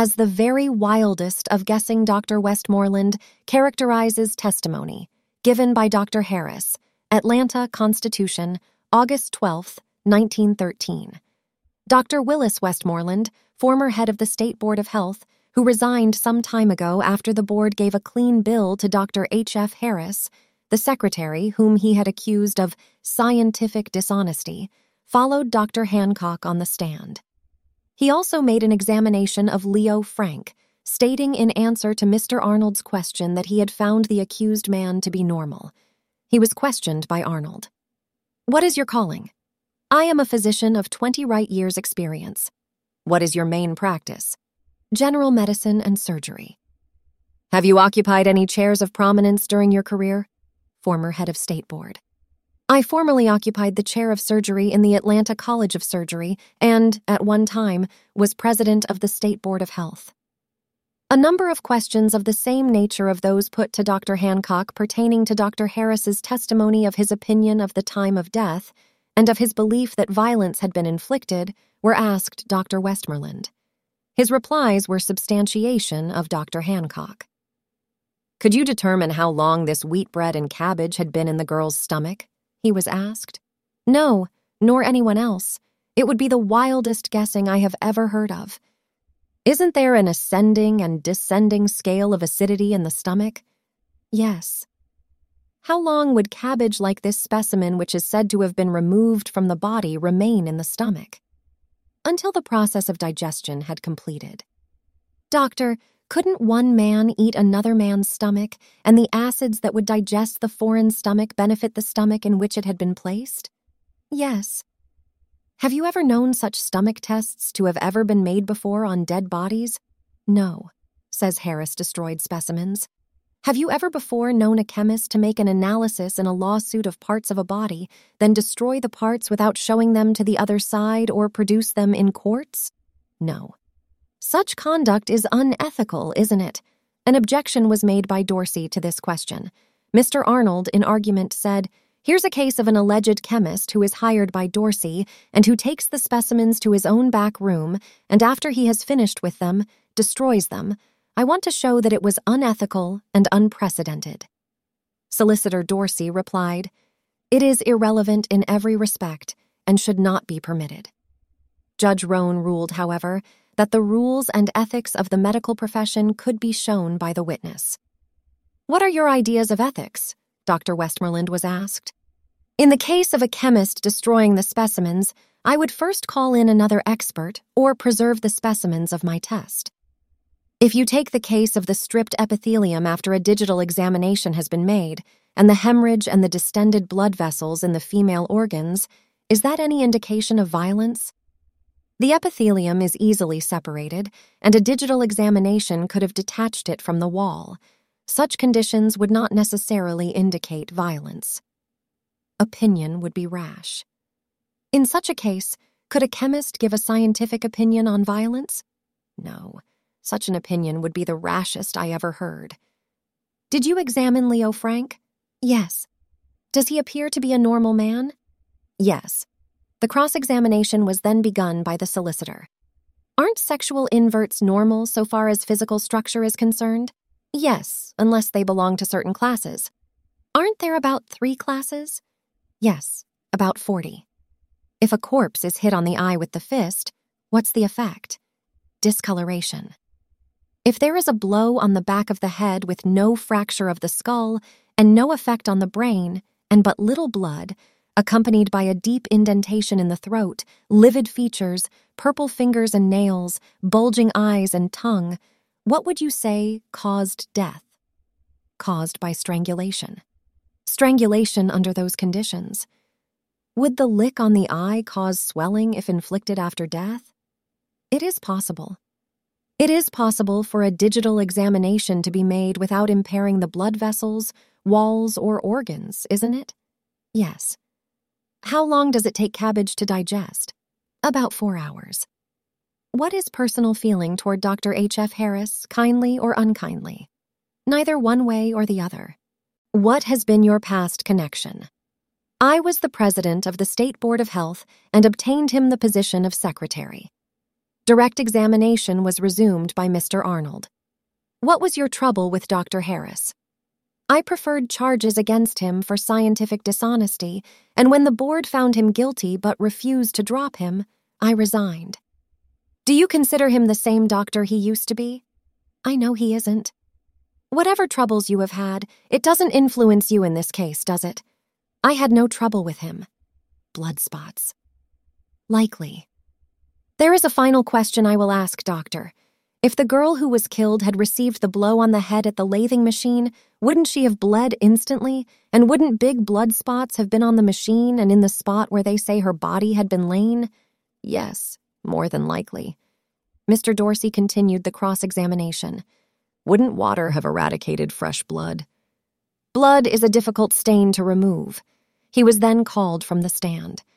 as the very wildest of guessing Dr. Westmoreland characterizes testimony given by Dr. Harris, Atlanta Constitution, August 12, 1913. Dr. Willis Westmoreland, former head of the State Board of Health, who resigned some time ago after the board gave a clean bill to Dr. H.F. Harris, the secretary whom he had accused of scientific dishonesty, followed Dr. Hancock on the stand. He also made an examination of Leo Frank, stating in answer to Mr. Arnold's question that he had found the accused man to be normal. He was questioned by Arnold. "What is your calling?" "I am a physician of 20 right years' experience." "What is your main practice?" "General medicine and surgery." "Have you occupied any chairs of prominence during your career?" Former head of State Board. "I formerly occupied the chair of surgery in the Atlanta College of Surgery and, at one time, was president of the State Board of Health." A number of questions of the same nature of those put to Dr. Hancock pertaining to Dr. Harris's testimony of his opinion of the time of death and of his belief that violence had been inflicted were asked Dr. Westmoreland. His replies were substantiation of Dr. Hancock. "Could you determine how long this wheat bread and cabbage had been in the girl's stomach?" he was asked. "No, nor anyone else. It would be the wildest guessing I have ever heard of." "Isn't there an ascending and descending scale of acidity in the stomach?" "Yes." "How long would cabbage like this specimen, which is said to have been removed from the body, remain in the stomach?" "Until the process of digestion had completed." "Doctor, couldn't one man eat another man's stomach, and the acids that would digest the foreign stomach benefit the stomach in which it had been placed?" "Yes." "Have you ever known such stomach tests to have ever been made before on dead bodies?" "No," says Harris Destroyed Specimens. "Have you ever before known a chemist to make an analysis in a lawsuit of parts of a body, then destroy the parts without showing them to the other side or produce them in courts?" "No." "Such conduct is unethical, isn't it?" An objection was made by Dorsey to this question. Mr. Arnold, in argument, said, "Here's a case of an alleged chemist who is hired by Dorsey and who takes the specimens to his own back room and after he has finished with them, destroys them. I want to show that it was unethical and unprecedented." Solicitor Dorsey replied, "It is irrelevant in every respect and should not be permitted." Judge Rohn ruled, however, that the rules and ethics of the medical profession could be shown by the witness. "What are your ideas of ethics?" Dr. Westmoreland was asked. "In the case of a chemist destroying the specimens, I would first call in another expert or preserve the specimens of my test. If you take the case of the stripped epithelium after a digital examination has been made, and the hemorrhage and the distended blood vessels in the female organs, is that any indication of violence? The epithelium is easily separated, and a digital examination could have detached it from the wall. Such conditions would not necessarily indicate violence. Opinion would be rash. In such a case, could a chemist give a scientific opinion on violence? No, such an opinion would be the rashest I ever heard. Did you examine Leo Frank? Yes. Does he appear to be a normal man? Yes. The cross-examination was then begun by the solicitor. Aren't sexual inverts normal so far as physical structure is concerned? Yes, unless they belong to certain classes. Aren't there about 3 classes? Yes, about 40. If a corpse is hit on the eye with the fist, what's the effect? Discoloration. If there is a blow on the back of the head with no fracture of the skull and no effect on the brain and but little blood, accompanied by a deep indentation in the throat, livid features, purple fingers and nails, bulging eyes and tongue, what would you say caused death? Caused by strangulation. Strangulation under those conditions. Would the lick on the eye cause swelling if inflicted after death? It is possible. It is possible for a digital examination to be made without impairing the blood vessels, walls, or organs, isn't it? Yes. How long does it take cabbage to digest? About 4 hours. What is personal feeling toward Dr. H.F. Harris, kindly or unkindly? Neither one way or the other. What has been your past connection? I was the president of the State Board of Health and obtained him the position of secretary. Direct examination was resumed by Mr. Arnold. What was your trouble with Dr. Harris? I preferred charges against him for scientific dishonesty, and when the board found him guilty but refused to drop him, I resigned. Do you consider him the same doctor he used to be? I know he isn't. Whatever troubles you have had, it doesn't influence you in this case, does it? I had no trouble with him. Blood spots. Likely. There is a final question I will ask, Doctor. If the girl who was killed had received the blow on the head at the lathing machine, wouldn't she have bled instantly, and wouldn't big blood spots have been on the machine and in the spot where they say her body had been lain? Yes, more than likely. Mr. Dorsey continued the cross-examination. Wouldn't water have eradicated fresh blood? Blood is a difficult stain to remove. He was then called from the stand.